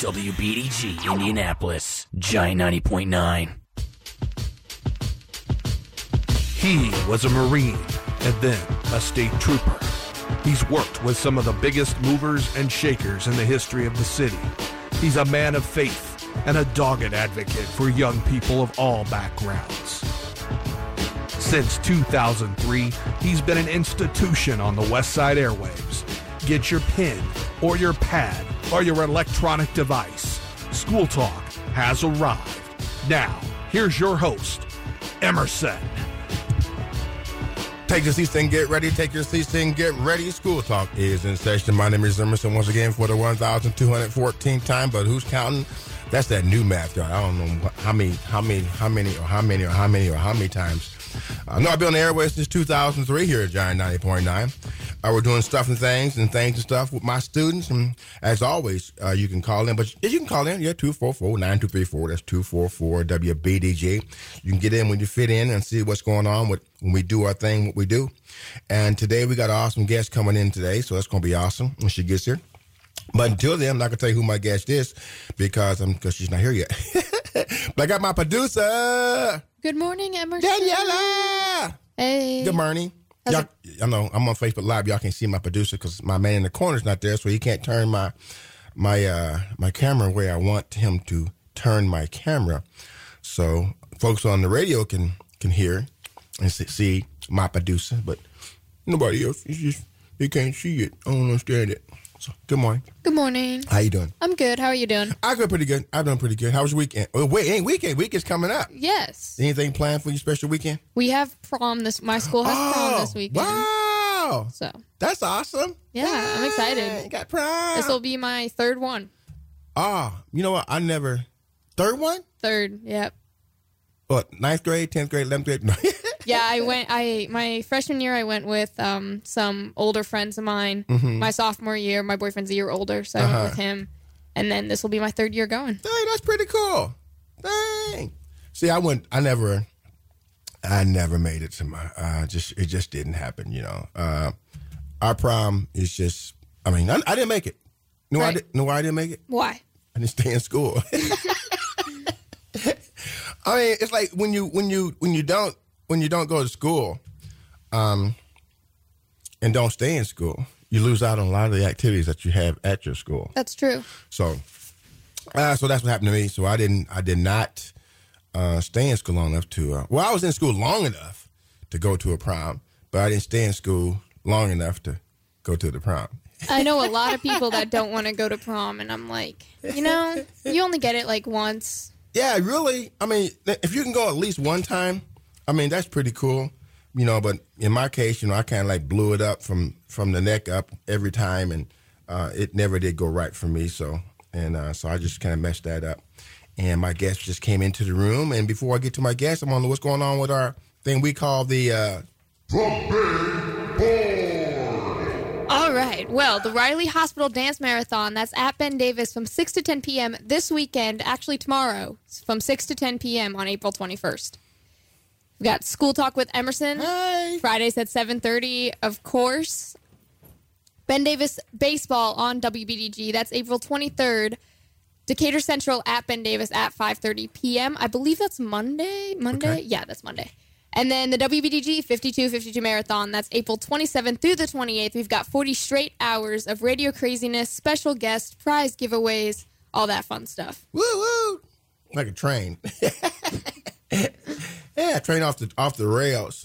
WBDG, Indianapolis, Giant 90.9. He was a Marine and then a state trooper. He's worked with some of the biggest movers and shakers in the history of the city. He's a man of faith and a dogged advocate for young people of all backgrounds. Since 2003, he's been an institution on the West Side airwaves. Get your pen or your pad or your electronic device. School Talk has arrived. Now, here's your host, Emerson. Take your seats and get ready. Take your seats and get ready. School Talk is in session. My name is Emerson once again for the 1,214th time, but who's counting? That's that new math, y'all. I don't know how many times. No, I've been on the airways since 2003 here at Giant 90.9. We're doing stuff and things and stuff with my students. And as always, you can call in. But you can call in, 244-9234. That's 244-WBDG. You can get in when you fit in and see what's going on when we do our thing, what we do. And today we got an awesome guest coming in today, so that's going to be awesome when she gets here. But until then, I'm not going to tell you who my guest is because she's not here yet. But I got my producer. Good morning, Emerson. Daniela. Hey. Good morning. Y'all, I know I'm on Facebook Live. Y'all can't see my producer because my man in the corner's not there, so he can't turn my camera where I want him to turn my camera. So folks on the radio can hear and see my producer, but nobody else. It's just they can't see it. I don't understand it. So, good morning. Good morning. How you doing? I'm good. How are you doing? I feel pretty good. I've done pretty good. How was your weekend? Oh, wait, ain't weekend. Weekend's coming up. Yes. Anything planned for your special weekend? We have prom my school has prom this weekend. Wow. So. That's awesome. Yeah, I'm excited. You got prom. This will be my third one. You know what? Third one? Third, yep. What, 9th grade, 10th grade, 11th grade? No. Yeah, my freshman year, I went with some older friends of mine. Mm-hmm. My sophomore year, my boyfriend's a year older, so I went with him. And then this will be my third year going. Dang, that's pretty cool. Dang. See, I never made it to my, it just didn't happen, you know. Our prom is just, I didn't make it. No, right. I didn't make it. Why? I didn't stay in school. It's like when you don't go to school, and don't stay in school, you lose out on a lot of the activities that you have at your school. That's true. So that's what happened to me. So I did not stay in school long enough to. I was in school long enough to go to a prom, but I didn't stay in school long enough to go to the prom. I know a lot of people that don't want to go to prom, and I'm like, you only get it like once. Yeah, really. If you can go at least one time. That's pretty cool, but in my case, I kind of like blew it up from the neck up every time, and it never did go right for me. So I just kind of messed that up. And my guest just came into the room, and before I get to my guest, I want to know what's going on with our thing we call the Big Board. All right. Well, the Riley Hospital Dance Marathon, that's at Ben Davis from 6 to 10 p.m. this weekend, actually tomorrow, from 6 to 10 p.m. on April 21st. We've got School Talk with Emerson. Hi. Fridays at 7:30, of course. Ben Davis Baseball on WBDG. That's April 23rd. Decatur Central at Ben Davis at 5:30 p.m. I believe that's Monday. Okay. Yeah, that's Monday. And then the WBDG 52 Marathon. That's April 27th through the 28th. We've got 40 straight hours of radio craziness, special guests, prize giveaways, all that fun stuff. Woo woo! Like a train. Yeah, train off the rails.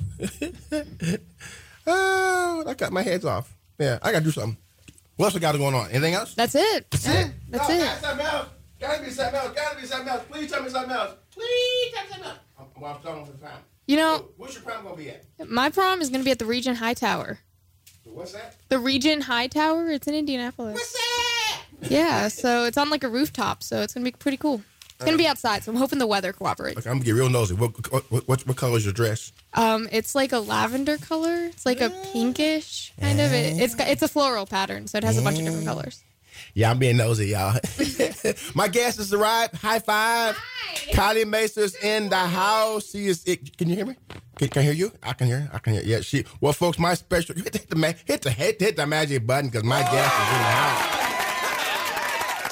Oh, I got my heads off. Yeah, I got to do something. What else I got going on? Anything else? That's it. That's it. Something else. Gotta be something else. Please tell me something else. I'm talking for the time. What's your prom going to be at? My prom is going to be at the Regent High Tower. What's that? The Regent High Tower. It's in Indianapolis. What's that? Yeah, so it's on like a rooftop, so it's going to be pretty cool. It's going to be outside, so I'm hoping the weather cooperates. Okay, I'm going to get real nosy. What color is your dress? It's like a lavender color. It's like a pinkish kind of. It's a floral pattern, so it has a bunch of different colors. Yeah, I'm being nosy, y'all. My guest has arrived. High five. Hi. Kylie Macer's in the house. She is. Can you hear me? Can I hear you? I can hear. Yeah, Well, folks, my special. Hit the magic button because my guest is in the house.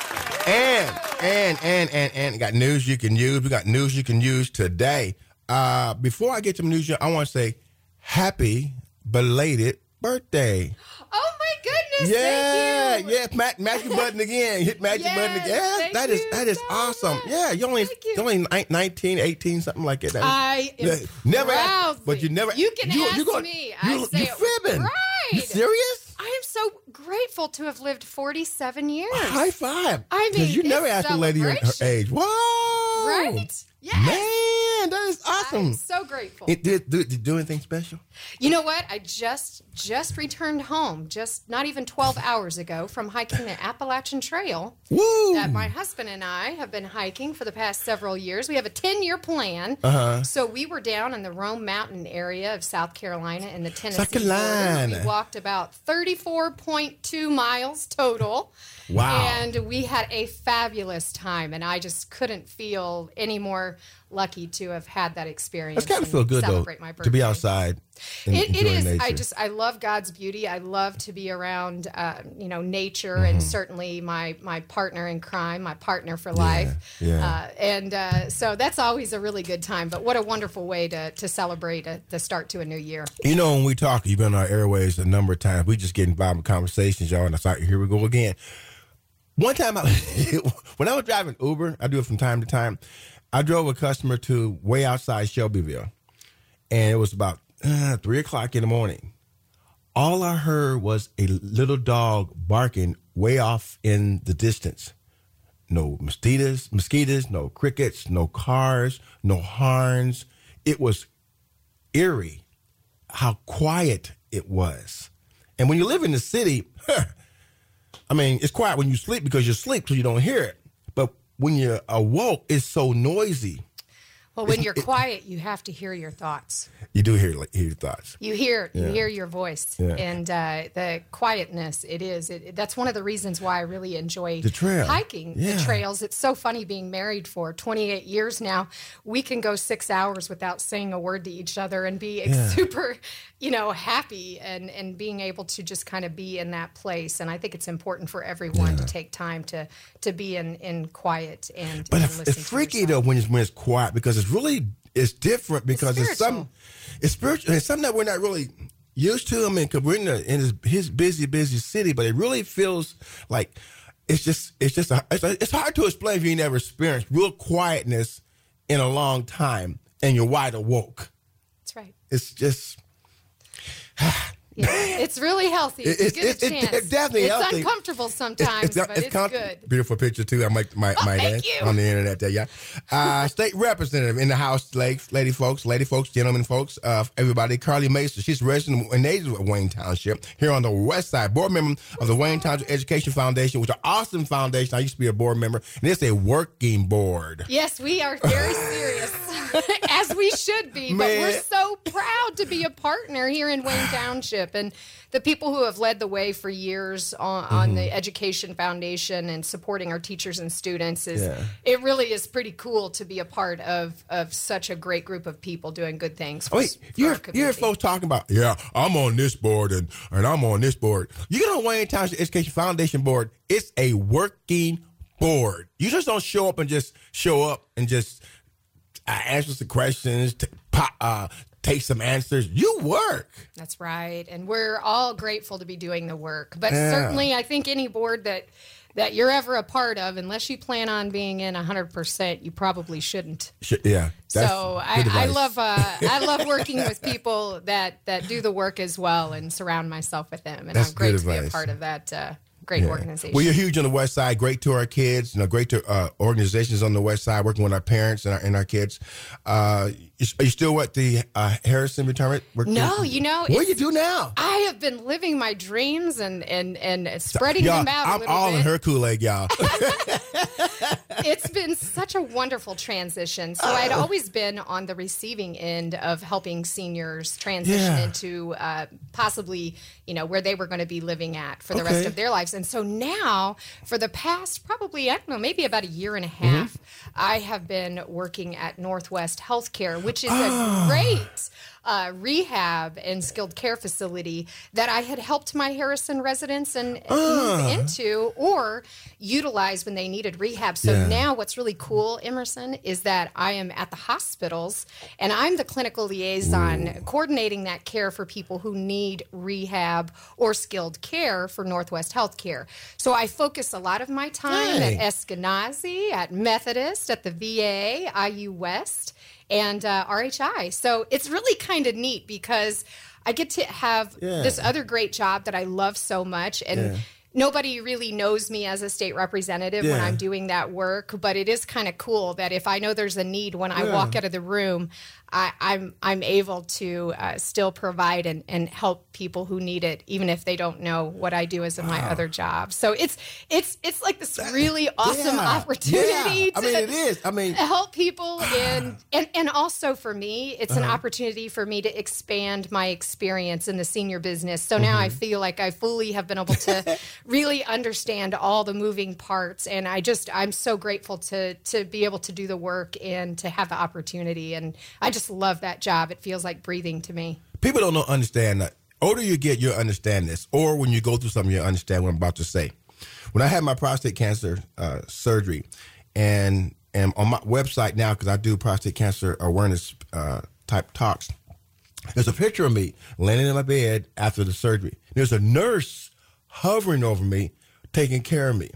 And got news you can use. We got news you can use today. Before I get to the news, I want to say happy belated birthday. Oh my goodness! Yeah, thank you. yeah. Magic button again. Hit magic button again. Yeah, that is so awesome. much. Yeah, you're only 19, 18, something like that. I am never proud. but you never. You can ask you me. You fibbing? Right. You serious? I am so grateful to have lived 47 years. High five. I mean, you never it's asked a lady her celebration. age. Whoa! Right? Yes. Man, that is awesome. I'm so grateful. Did you do anything special? You know what? I just returned home, just not even 12 hours ago, from hiking the Appalachian Trail Woo! that my husband and I have been hiking for the past several years. We have a 10-year plan. So we were down in the Rome Mountain area of South Carolina in the Tennessee South Carolina. border. We walked about 34.2 miles total. Wow. And we had a fabulous time, and I just couldn't feel any more lucky to have had that experience. It's got to and feel good though celebrate my birthday. to be outside. And It enjoy is. nature. I love God's beauty. I love to be around, nature, and certainly my partner in crime, my partner for life. yeah. So that's always a really good time. But what a wonderful way to celebrate the start to a new year. You know, when we talk, you've been on our airways a number of times. We just get involved in conversations, y'all, and it's like, here we go again. One time, when I was driving Uber, I do it from time to time, I drove a customer to way outside Shelbyville, and it was about 3 o'clock in the morning. All I heard was a little dog barking way off in the distance. No mosquitoes, no crickets, no cars, no horns. It was eerie how quiet it was. And when you live in the city, I mean, it's quiet when you sleep because you sleep so you don't hear it. But when you're awoke, it's so noisy. Well, when you're quiet, you have to hear your thoughts. You do hear your thoughts. You hear your voice, Yeah. and the quietness. That's one of the reasons why I really enjoy The trail. hiking Yeah. the trails. It's so funny being married for 28 years now. We can go 6 hours without saying a word to each other and be super, happy and being able to just kind of be in that place. And I think it's important for everyone to take time to be in quiet and. But and it's listen to freaky yourself. though when it's quiet because it's different because it's spiritual. spiritual. It's something that we're not really used to. I mean, because we're in his busy city, but it really feels like it's hard to explain if you never experienced real quietness in a long time and you're wide awoke. That's right. It's just. Yeah, it's really healthy. It's a good chance. It's definitely healthy. It's uncomfortable sometimes, but it's good. Beautiful picture, too. I might thank add you. on the internet there, yeah. State representative in the House, lady folks, gentlemen folks, everybody. Carly Mason, she's resident and native of Wayne Township here on the west side. Board member of the Wayne Township Education Foundation, which is an awesome foundation. I used to be a board member, and it's a working board. Yes, we are very serious, as we should be. But Man. we're so proud to be a partner here in Wayne Township. And the people who have led the way for years on the Education Foundation and supporting our teachers and students it really is pretty cool to be a part of such a great group of people doing good things for, Wait, for you our hear community. folks talking about, I'm on this board and I'm on this board. You get on Wayne Township Education Foundation board, it's a working board. You just don't show up and just answer some questions, take some answers. You work. That's right. And we're all grateful to be doing the work. But Yeah. certainly, I think any board that you're ever a part of, unless you plan on being in 100%, you probably shouldn't. Yeah. that's So good I advice. love working with people that do the work as well and surround myself with them. And That's I'm great good to be a advice. part of that great organization. Well, you're huge on the West Side. Great to our kids. Great to organizations on the West Side, working with our parents and our kids. Are you still at the Harrison retirement? No, What do it's- you do now? I have been living my dreams and spreading Y'all, them out a I'm little all bit. in her Kool-Aid, y'all. It's been such a wonderful transition. So I'd always been on the receiving end of helping seniors transition Yeah. into possibly, where they were going to be living at for the rest Okay. of their lives. And so now, for the past probably, I don't know, maybe about a year and a half, I have been working at Northwest Healthcare, which is a great rehab and skilled care facility that I had helped my Harrison residents and move into or utilize when they needed rehab. So now what's really cool, Emerson, is that I am at the hospitals and I'm the clinical liaison coordinating that care for people who need rehab or skilled care for Northwest Healthcare. So I focus a lot of my time at Eskenazi, at Methodist, at the VA, IU West, and RHI. So it's really kind of neat because I get to have this other great job that I love so much. And nobody really knows me as a state representative when I'm doing that work. But it is kind of cool that if I know there's a need when I walk out of the room, I'm able to still provide and help people who need it, even if they don't know what I do as my other job. So it's like this really awesome opportunity to it is. help people and also for me, it's an opportunity for me to expand my experience in the senior business. So now I feel like I fully have been able to really understand all the moving parts, and I'm so grateful to be able to do the work and to have the opportunity, and I just love that job. It feels like breathing to me. People don't understand that. Older you get, you'll understand this. Or when you go through something, you'll understand what I'm about to say. When I had my prostate cancer surgery, and on my website now, because I do prostate cancer awareness type talks, there's a picture of me laying in my bed after the surgery. There's a nurse hovering over me, taking care of me.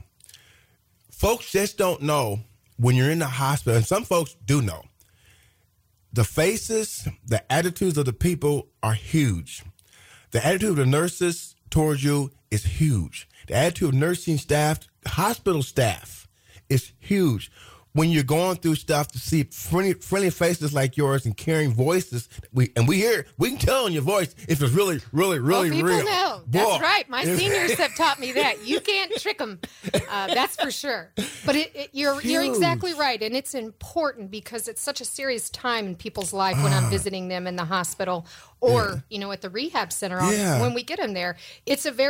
Folks just don't know when you're in the hospital, and some folks do know. The faces, the attitudes of the people are huge. The attitude of the nurses towards you is huge. The attitude of nursing staff, hospital staff is huge. When you're going through stuff, to see friendly faces like yours and caring voices, we can tell in your voice if it's really, really, really people real. Know. That's right. My seniors have taught me that. You can't trick them. That's for sure. But you're exactly right. And it's important because it's such a serious time in people's life when I'm visiting them in the hospital or, at the rehab center when we get them there. It's a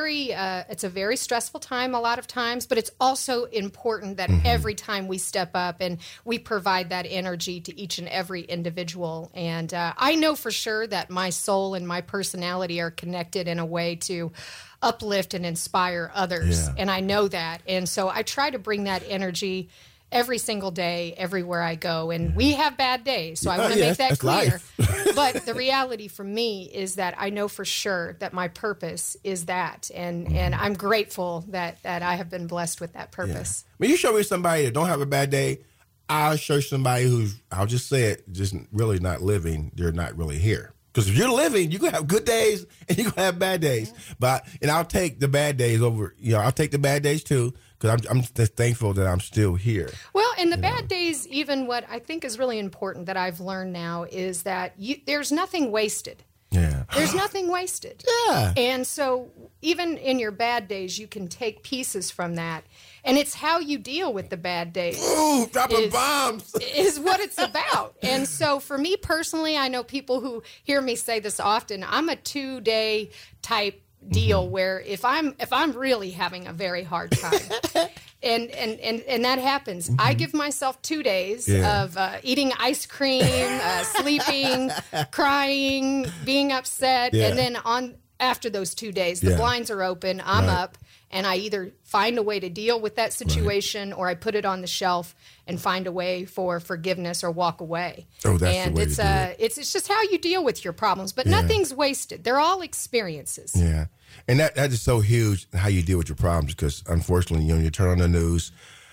very stressful time a lot of times, but it's also important that every time we step up and we provide that energy to each and every individual. And I know for sure that my soul and my personality are connected in a way to uplift and inspire others. Yeah. And I know that. And so I try to bring that energy every single day, everywhere I go. And we have bad days, so I want to make that clear. But the reality for me is that I know for sure that my purpose is that. And I'm grateful that I have been blessed with that purpose. Yeah. When you show me somebody that don't have a bad day, I'll show you somebody who's, I'll just say it, just really not living. They're not really here. Because if you're living, you're going to have good days and you're going to have bad days. And I'll take the bad days over, I'll take the bad days too. Because I'm just thankful that I'm still here. Well, and the bad days, even what I think is really important that I've learned now is that there's nothing wasted. Yeah. There's nothing wasted. Yeah. And so even in your bad days, you can take pieces from that. And it's how you deal with the bad days. Ooh, dropping bombs. Is what it's about. And so for me personally, I know people who hear me say this often, I'm a 2-day type deal where if I'm really having a very hard time and that happens, I give myself 2 days of eating ice cream, sleeping, crying, being upset, and then after those 2 days, the blinds are open, I'm up, and I either find a way to deal with that situation or I put it on the shelf and find a way for forgiveness or walk away. Oh, that's and the way to do it. It's just how you deal with your problems, but nothing's wasted. They're all experiences. Yeah. And that is so huge, how you deal with your problems, because unfortunately, you turn on the news,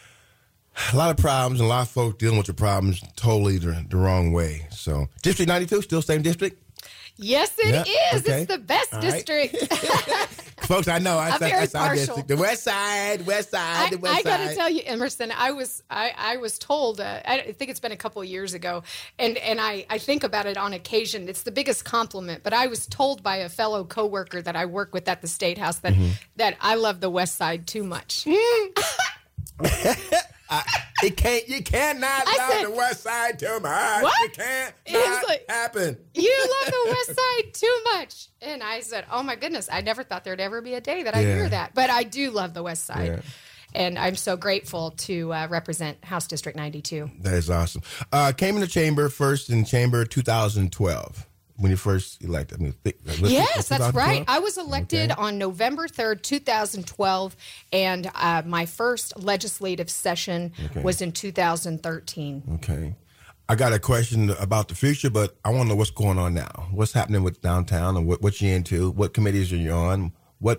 a lot of problems, and a lot of folks dealing with your problems totally the wrong way. So, District 92, still same district? Yes, it is. Okay. It's the best district. Folks, I know. I'm very partial. The West Side, the West Side. I got to tell you, Emerson, I was told, I think it's been a couple of years ago, and I think about it on occasion. It's the biggest compliment, but I was told by a fellow coworker that I work with at the State House that I love the West Side too much. You cannot love the West Side too much. What? It can't happen. You love the West Side too much. And I said, oh my goodness, I never thought there'd ever be a day that I hear that. But I do love the West Side. Yeah. And I'm so grateful to represent House District 92. That is awesome. Came in the chamber first in chamber 2012. when you first elected? Yes, that's right. I was elected on November 3rd, 2012, and my first legislative session was in 2013. Okay. I got a question about the future, but I want to know what's going on now. What's happening with downtown, and what you're into? What committees are you on?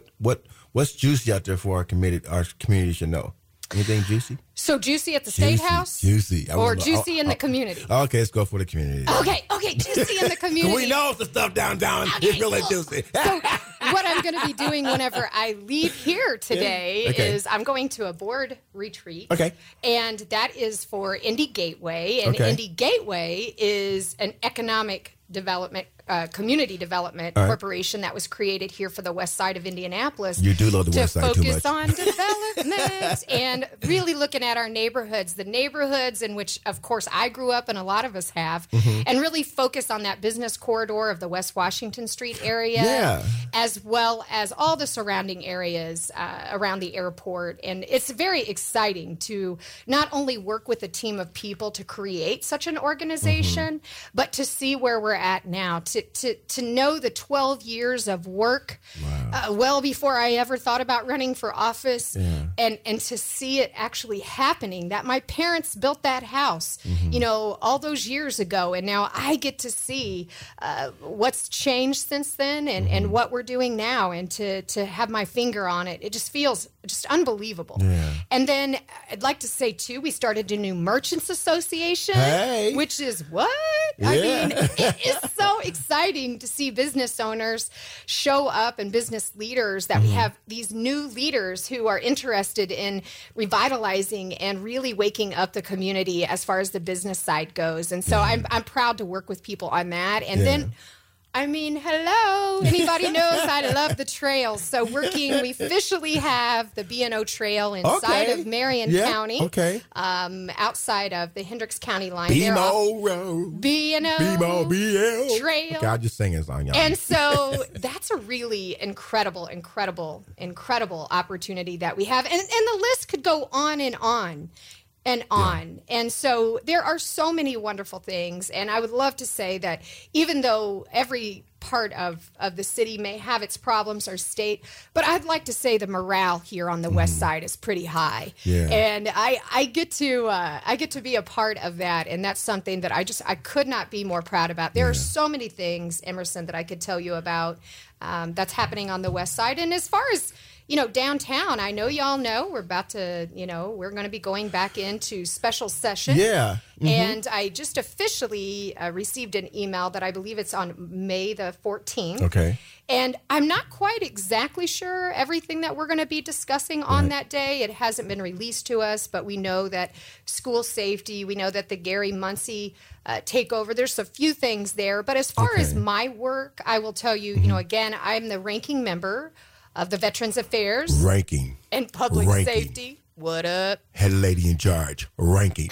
What's juicy out there for our community should know? Anything juicy? So juicy at the State House? Juicy. Or juicy in the community? Okay, let's go for the community. Okay, juicy in the community. We know the stuff downtown is really juicy. So what I'm going to be doing whenever I leave here today is I'm going to a board retreat. Okay. And that is for Indy Gateway. And Indy Gateway is an economic development community development corporation that was created here for the west side of Indianapolis. You do love the west side too much. To focus on development and really looking at our neighborhoods, the neighborhoods in which, of course, I grew up and a lot of us have, and really focus on that business corridor of the West Washington Street area, as well as all the surrounding areas around the airport. And it's very exciting to not only work with a team of people to create such an organization, but to see where we're at now, to know the 12 years of work, well before I ever thought about running for office, and to see it actually happening, that my parents built that house, you know, all those years ago. And now I get to see what's changed since then and what we're doing now. And to have my finger on it, it just feels just unbelievable. And then I'd like to say, too, we started a new Merchants Association, which is what? I mean, it is so exciting to see business owners show up and business leaders that we have these new leaders who are interested in revitalizing and really waking up the community as far as the business side goes. And so I'm proud to work with people on that. And then, I mean, hello, anybody knows I love the trails. So we officially have the B&O Trail inside of Marion County, outside of the Hendricks County line. B&O Road. B&O Trail. Okay, I'll just sing a song, y'all. And so that's a really incredible opportunity that we have. And the list could go on and on. And so there are so many wonderful things. And I would love to say that even though every part of the city may have its problems or state, but I'd like to say the morale here on the west side is pretty high. And I get to be a part of that. And that's something that I could not be more proud about. There are so many things, Emerson, that I could tell you about that's happening on the west side. And as far as downtown, I know y'all know we're about to, we're going to be going back into special session. And I just officially received an email that I believe it's on May the 14th. And I'm not quite exactly sure everything that we're going to be discussing on that day. It hasn't been released to us, but we know that school safety, we know that the Gary Muncie takeover, there's a few things there. But as far as my work, I will tell you, again, I'm the ranking member of the Veterans Affairs and Public Safety. What up? Head lady in charge. Ranking.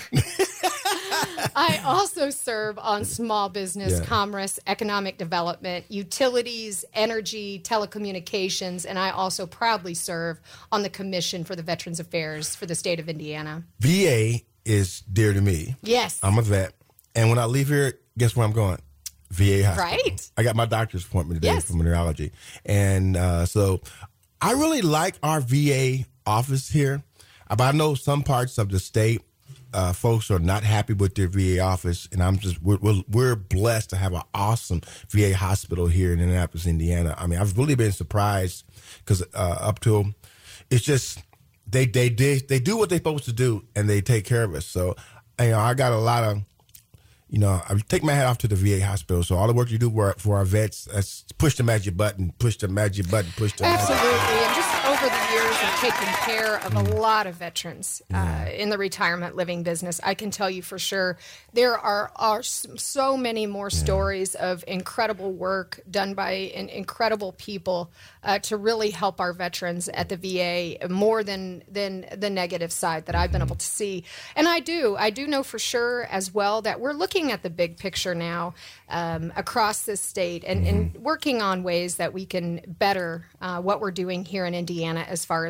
I also serve on small business, commerce, economic development, utilities, energy, telecommunications, and I also proudly serve on the Commission for the Veterans Affairs for the state of Indiana. VA is dear to me. Yes. I'm a vet. And when I leave here, guess where I'm going? VA hospital. Right. I got my doctor's appointment today for neurology. And so I really like our VA office here. But I know some parts of the state, folks are not happy with their VA office. And we're blessed to have an awesome VA hospital here in Indianapolis, Indiana. I mean, I've really been surprised because up till it's just they do what they're supposed to do and they take care of us. So, I got a lot of, I take my hat off to the VA hospital. So all the work you do for our vets, that's push the magic button, push the magic button, push the magic button. Absolutely. And just over the years of taking care of a lot of veterans in the retirement living business, I can tell you for sure there are so many more stories of incredible work done by incredible people to really help our veterans at the VA more than the negative side that I've been able to see. And I do know for sure as well that we're looking at the big picture now across this state and working on ways that we can better what we're doing here in Indiana as far as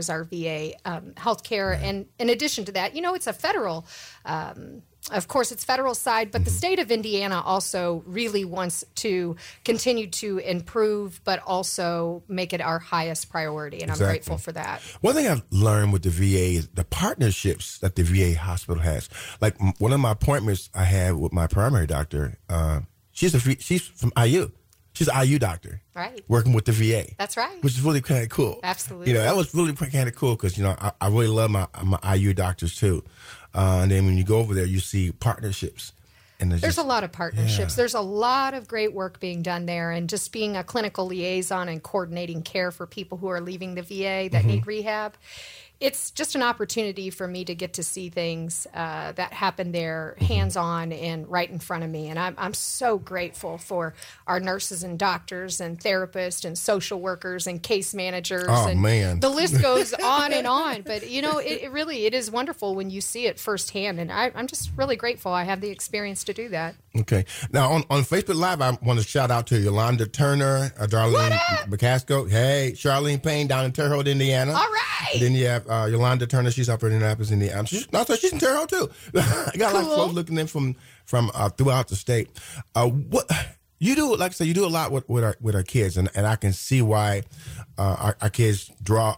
as our VA healthcare. And in addition to that, it's a federal. Of course, it's federal side, but the state of Indiana also really wants to continue to improve, but also make it our highest priority, and I'm grateful for that. One thing I've learned with the VA is the partnerships that the VA hospital has. Like one of my appointments I had with my primary doctor, she's from IU. She's an IU doctor, right? Working with the VA. That's right. Which is really kind of cool. Absolutely. That was really kind of cool because I really love my IU doctors too. And then when you go over there, you see partnerships. And there's a lot of partnerships. Yeah. There's a lot of great work being done there, and just being a clinical liaison and coordinating care for people who are leaving the VA that need rehab. It's just an opportunity for me to get to see things that happen there hands-on and right in front of me. And I'm so grateful for our nurses and doctors and therapists and social workers and case managers. Oh, and man. The list goes on and on. But, it is wonderful when you see it firsthand. And I'm just really grateful I have the experience to do that. Okay. Now, on Facebook Live, I want to shout out to Yolanda Turner, Darlene McCaskill. Hey, Charlene Payne down in Terre Haute, Indiana. All right. And then you have Yolanda Turner. She's up in Indianapolis, Indiana. She's in Terre Haute, too. I got a lot of folks looking in from throughout the state. What you do, like I said, you do a lot with our kids, and I can see why our kids drawn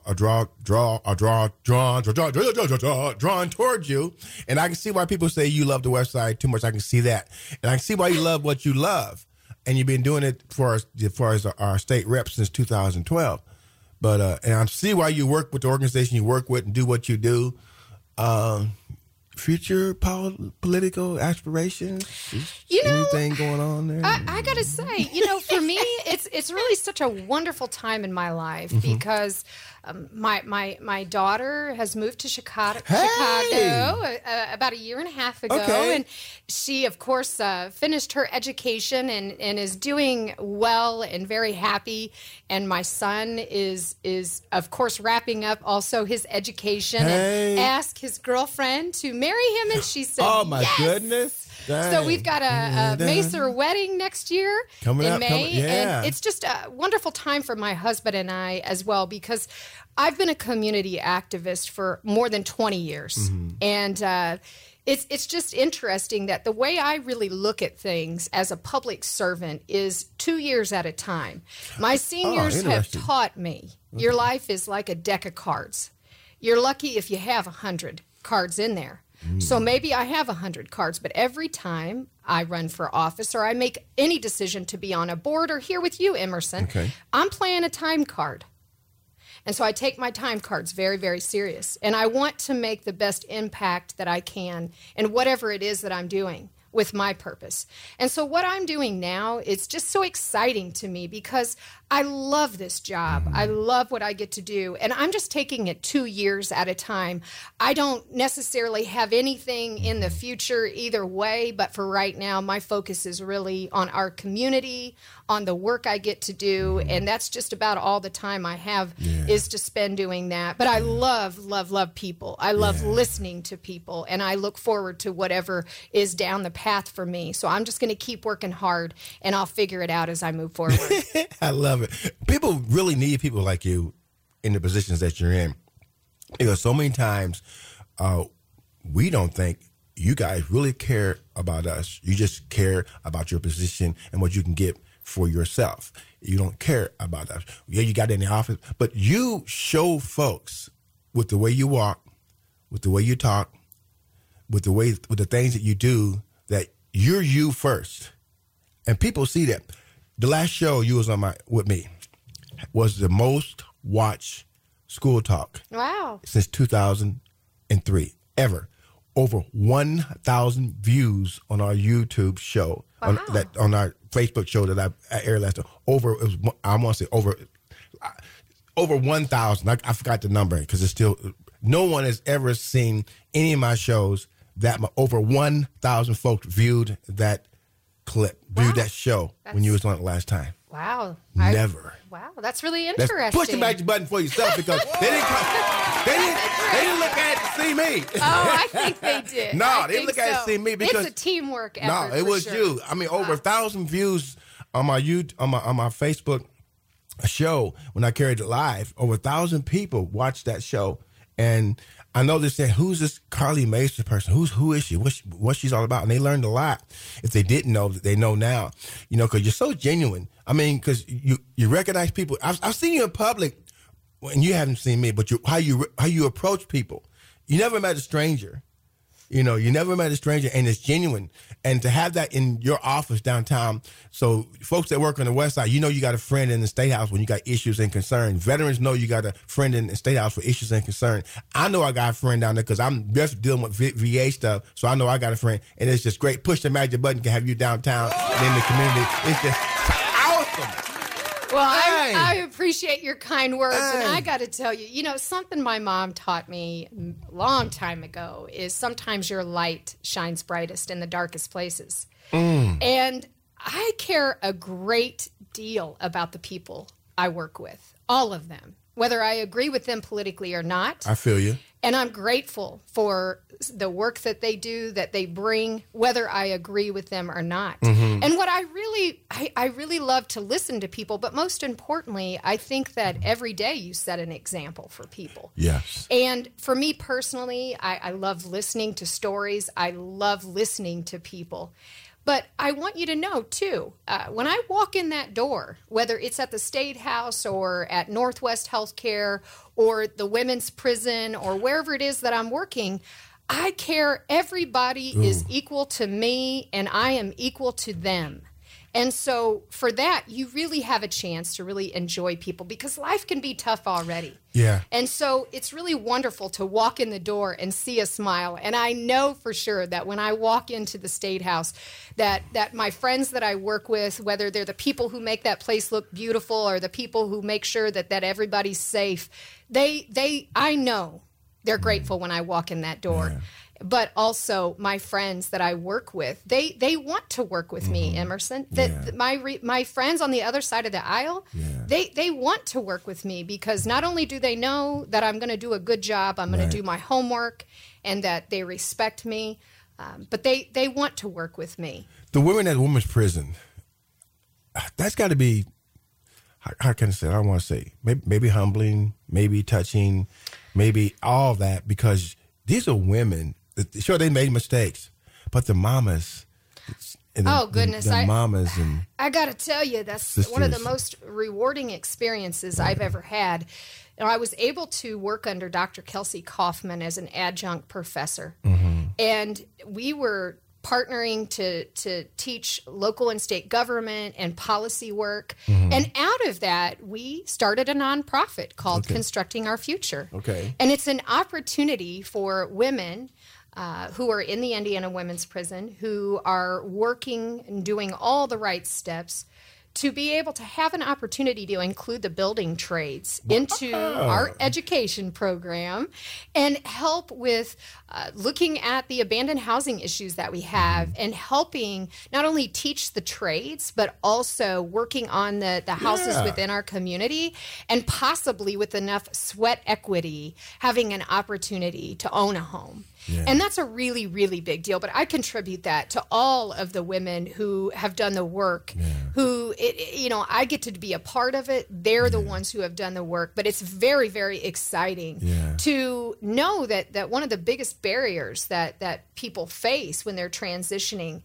towards you, and I can see why people say you love the West Side too much. I can see that, and I can see why you love what you love, and you've been doing it for as far as our state rep since 2012. But and I see why you work with the organization you work with and do what you do. Future political aspirations? Anything going on there? I gotta say, for me, it's really such a wonderful time in my life because my daughter has moved to Chicago about a year and a half ago, and she, of course, finished her education and is doing well and very happy. And my son is of course wrapping up also his education and asked his girlfriend to marry him, and she said, "Oh my yes. goodness!" Dang. So we've got a Macer wedding next year in May, and it's just a wonderful time for my husband and I as well, because I've been a community activist for more than 20 years, and it's just interesting that the way I really look at things as a public servant is 2 years at a time. My seniors have taught me your life is like a deck of cards. You're lucky if you have 100 cards in there. So maybe I have 100 cards, but every time I run for office or I make any decision to be on a board or here with you, Emerson, I'm playing a time card. And so I take my time cards very, very serious. And I want to make the best impact that I can in whatever it is that I'm doing with my purpose. And so what I'm doing now, it's just so exciting to me because I love this job. I love what I get to do. And I'm just taking it 2 years at a time. I don't necessarily have anything in the future either way, but for right now, my focus is really on our community, on the work I get to do. And that's just about all the time I have is to spend doing that. But I love, love, love people. I love listening to people. And I look forward to whatever is down the path for me. So I'm just going to keep working hard, and I'll figure it out as I move forward. I love it. People really need people like you in the positions that you're in. Because so many times we don't think you guys really care about us. You just care about your position and what you can get for yourself. You don't care about us. Yeah, you got it in the office, but you show folks with the way you walk, with the way you talk, with the things that you do, that you're you first. And people see that. The last show you was on with me was the most watched school talk. Wow. Since 2003 ever. Over 1,000 views on our YouTube show, on our Facebook show that I aired last time. I want to say over 1,000. I forgot the number because it's still, no one has ever seen any of my shows that over 1,000 folks viewed that clip, viewed that show when you was on it last time. Wow. Never. Wow, that's really interesting. Push the magic button for yourself because they didn't look at it to see me. Oh, I think they did. No, they didn't look at it to see me because it's a teamwork effort. No, it was you. I mean, over 1,000 views on my Facebook a show when I carried it live. Over 1,000 people watched that show, and I know they're saying, "Who's this Carly Mason person? Who is she? What she's all about?" And they learned a lot. If they didn't know, they know now. You know, because you're so genuine. I mean, because you recognize people. I've seen you in public, and you haven't seen me, but how you approach people. You never met a stranger. You know, you never met a stranger, and it's genuine. And to have that in your office downtown, so folks that work on the West Side, you know you got a friend in the State House when you got issues and concerns. Veterans know you got a friend in the State House for issues and concerns. I know I got a friend down there because I'm just dealing with VA stuff, so I know I got a friend. And it's just great. Push the magic button, can have you downtown and in the community. It's just awesome. Well, I appreciate your kind words, and I got to tell you, you know, something my mom taught me a long time ago is sometimes your light shines brightest in the darkest places. And I care a great deal about the people I work with, all of them, whether I agree with them politically or not. I feel you. And I'm grateful for the work that they do, that they bring, whether I agree with them or not. And what I really love to listen to people, but most importantly, I think that every day you set an example for people. Yes. And for me personally, I love listening to stories. I love listening to people. But I want you to know, too, when I walk in that door, whether it's at the State House or at Northwest Healthcare or the women's prison or wherever it is that I'm working, I care everybody is equal to me and I am equal to them. And so for that, you really have a chance to really enjoy people because life can be tough already. Yeah. And so it's really wonderful to walk in the door and see a smile. And I know for sure that when I walk into the State House, that my friends that I work with, whether they're the people who make that place look beautiful or the people who make sure that everybody's safe, I know they're grateful when I walk in that door. Yeah. But also my friends that I work with, they want to work with me, Emerson. My friends on the other side of the aisle, they want to work with me because not only do they know that I'm going to do a good job, I'm going to do my homework, and that they respect me, but they want to work with me. The women at women's prison, that's got to be, how can I say it? I don't want to say, maybe humbling, maybe touching, maybe all that, because these are women. Sure, they made mistakes, but the mamas. The mamas and I got to tell you, that's sisters. One of the most rewarding experiences I've ever had. And I was able to work under Dr. Kelsey Kaufman as an adjunct professor, and we were partnering to teach local and state government and policy work. And out of that, we started a nonprofit called Constructing Our Future. And it's an opportunity for women who are in the Indiana Women's Prison, who are working and doing all the right steps to be able to have an opportunity to include the building trades into our education program and help with looking at the abandoned housing issues that we have and helping not only teach the trades, but also working on the houses within our community and possibly with enough sweat equity, having an opportunity to own a home. And that's a really, really big deal. But I contribute that to all of the women who have done the work, who, I get to be a part of it. They're the ones who have done the work. But it's very, very exciting to know that one of the biggest barriers that people face when they're transitioning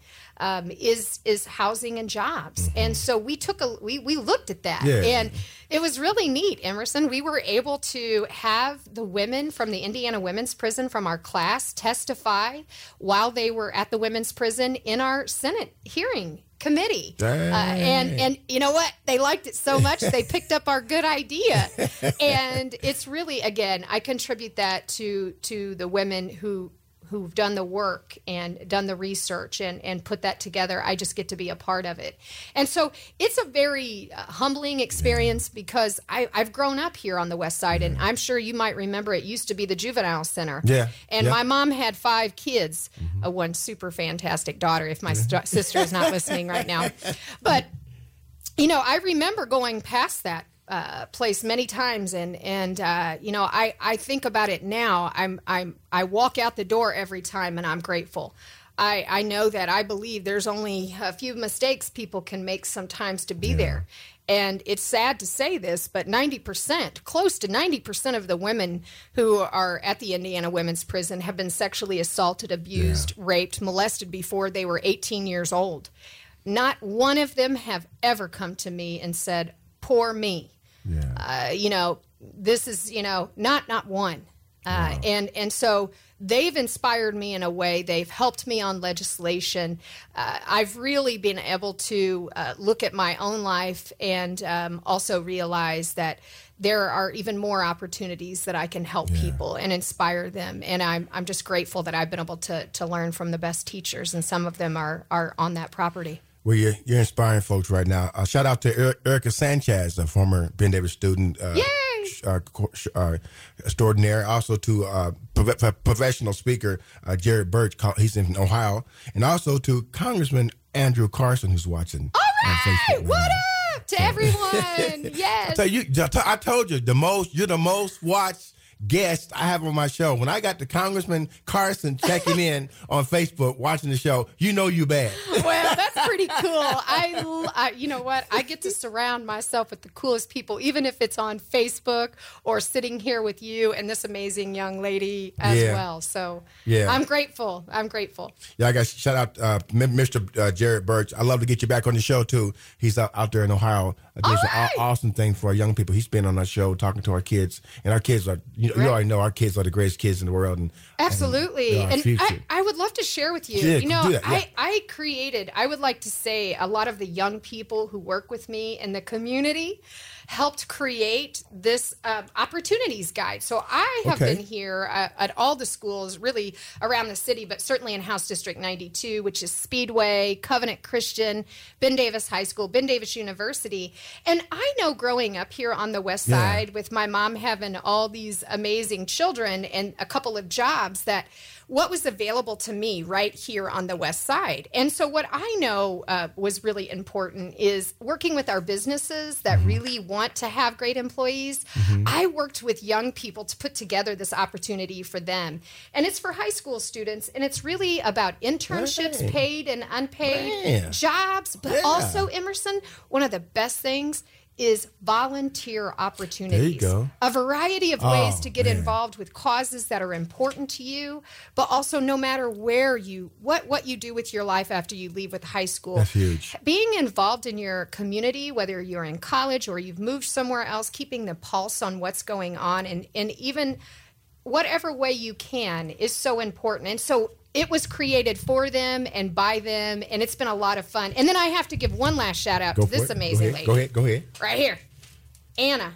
is housing and jobs. And so we looked at that. And it was really neat, Emerson. We were able to have the women from the Indiana Women's Prison from our class testify while they were at the women's prison in our Senate hearing committee. And you know what? They liked it so much, they picked up our good idea. And it's really, again, I contribute that to the women who've done the work and done the research and put that together. I just get to be a part of it. And so it's a very humbling experience because I've grown up here on the West Side, and I'm sure you might remember it used to be the juvenile center. And my mom had 5 kids, one super fantastic daughter, if my sister is not listening right now. But, I remember going past that place many times, and I think about it now. I walk out the door every time, and I'm grateful. I know that I believe there's only a few mistakes people can make sometimes to be there. And it's sad to say this, but 90%, close to 90% of the women who are at the Indiana Women's Prison have been sexually assaulted, abused, raped, molested before they were 18 years old. Not one of them have ever come to me and said, poor me. This is, not one. And so they've inspired me in a way. They've helped me on legislation. I've really been able to look at my own life and also realize that there are even more opportunities that I can help people and inspire them. And I'm just grateful that I've been able to learn from the best teachers, and some of them are on that property. Well, you're inspiring folks right now. Shout out to Erica Sanchez, a former Ben Davis student. Extraordinaire. Also to professional speaker Jared Birch, he's in Ohio, and also to Congressman Andrew Carson, who's watching. All right, what up to everyone? Yes. I told you you're the most watched guest I have on my show. When I got the Congressman Carson checking in on Facebook, watching the show, you bad. Well, that's pretty cool. I you know what? I get to surround myself with the coolest people, even if it's on Facebook or sitting here with you and this amazing young lady as well. So I'm grateful. Yeah, I got shout out Mr. Jared Birch. I'd love to get you back on the show too. He's out there in Ohio. Does an awesome thing for our young people. He's been on our show talking to our kids, and our kids are you already know our kids are the greatest kids in the world. And absolutely, and I would love to share with you. Yeah, I would like to say a lot of the young people who work with me in the community helped create this opportunities guide. So I have been here at all the schools really around the city, but certainly in House District 92, which is Speedway, Covenant Christian, Ben Davis High School, Ben Davis University. And I know growing up here on the West Side with my mom having all these amazing children and a couple of jobs, that what was available to me right here on the West Side. And so what I know was really important is working with our businesses that really want to have great employees. I worked with young people to put together this opportunity for them. And it's for high school students, and it's really about internships, paid and unpaid, jobs, but also, Emerson, one of the best things is volunteer opportunities. There you go. A variety of ways to get involved with causes that are important to you, but also no matter where what you do with your life after you leave with high school. That's huge. Being involved in your community, whether you're in college or you've moved somewhere else, keeping the pulse on what's going on and even whatever way you can is so important. And so it was created for them and by them, and it's been a lot of fun. And then I have to give one last shout out to this amazing lady. Go ahead. Right here. Anna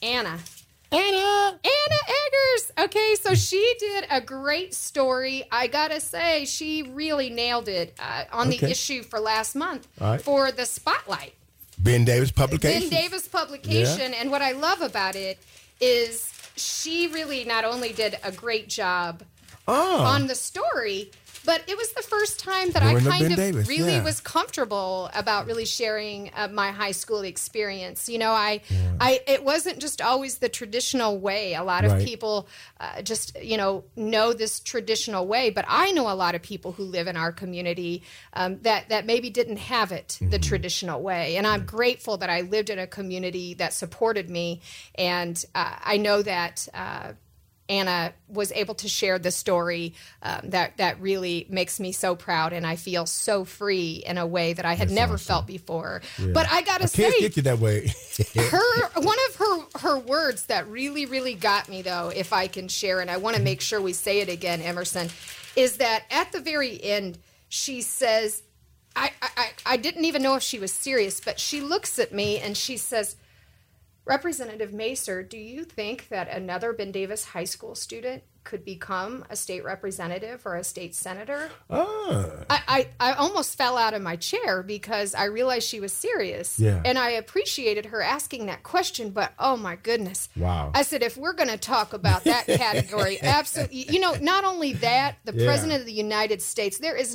Eggers. Okay, so she did a great story. I gotta say, she really nailed it on the issue for last month for the Spotlight. Ben Davis publication. Yeah. And what I love about it is she really not only did a great job on the story, but it was the first time that I kind of really was comfortable about really sharing my high school experience. It wasn't just always the traditional way. A lot of people know this traditional way, but I know a lot of people who live in our community that maybe didn't have it the traditional way. And I'm grateful that I lived in a community that supported me. And I know that Anna was able to share the story that really makes me so proud, and I feel so free in a way that I had never felt before. Yeah. But I gotta say, kids get you that way. one of her words that really, really got me, though, if I can share, and I want to make sure we say it again, Emerson, is that at the very end, she says, I didn't even know if she was serious, but she looks at me and she says, Representative Macer, do you think that another Ben Davis High School student could become a state representative or a state senator? I almost fell out of my chair because I realized she was serious. Yeah. And I appreciated her asking that question, but oh my goodness. Wow. I said, if we're going to talk about that category, absolutely. Not only that, the President of the United States, there is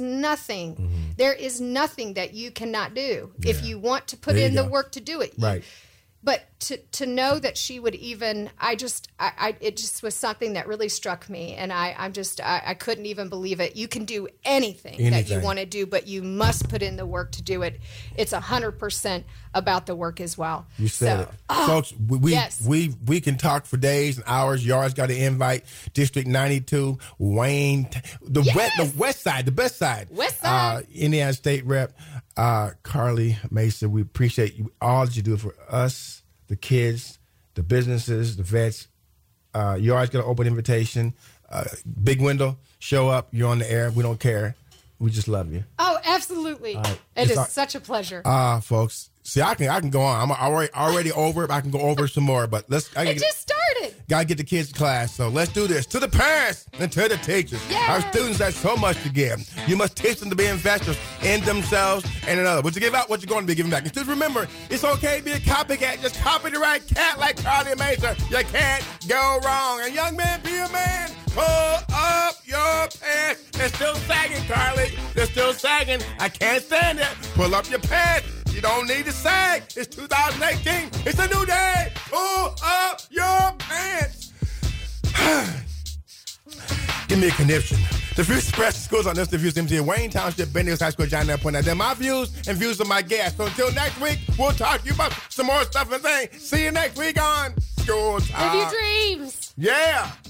nothing that you cannot do if you want to put in the work to do it. Right. But to know that she would even, it just was something that really struck me. And I couldn't even believe it. You can do anything that you want to do, but you must put in the work to do it. It's 100% about the work as well. You said it. Folks, we can talk for days and hours. You always got to invite District 92, Wayne, the west side, the best side. West side. Indiana State Rep, Carly Mesa. We appreciate you, all that you do for us, the kids, the businesses, the vets. You always got an open invitation. Big window, show up. You're on the air. We don't care. We just love you. Oh, absolutely. It is such a pleasure. Folks. See, I can go on. I'm already over it. I can go over some more, but it just started. Gotta get the kids to class, so let's do this. To the parents and to the teachers. Yes. Our students have so much to give. You must teach them to be investors in themselves and in others. What you give out, what you're going to be giving back. And just remember, it's okay to be a copycat. Just copy the right cat like Carly Mesa. You can't go wrong. And young man, be a man. Pull up your pants. They're still sagging, Carly. They're still sagging. I can't stand it. Pull up your pants. You don't need to sag. It's 2018. It's a new day. Pull up your pants. Give me a conniption. The Views Express schools on this, the Views MT in Wayne Township, Bendigo High School, John 9.9. They're my views and views of my guests. So until next week, we'll talk to you about some more stuff and things. See you next week on School Talk. Live your dreams. Yeah.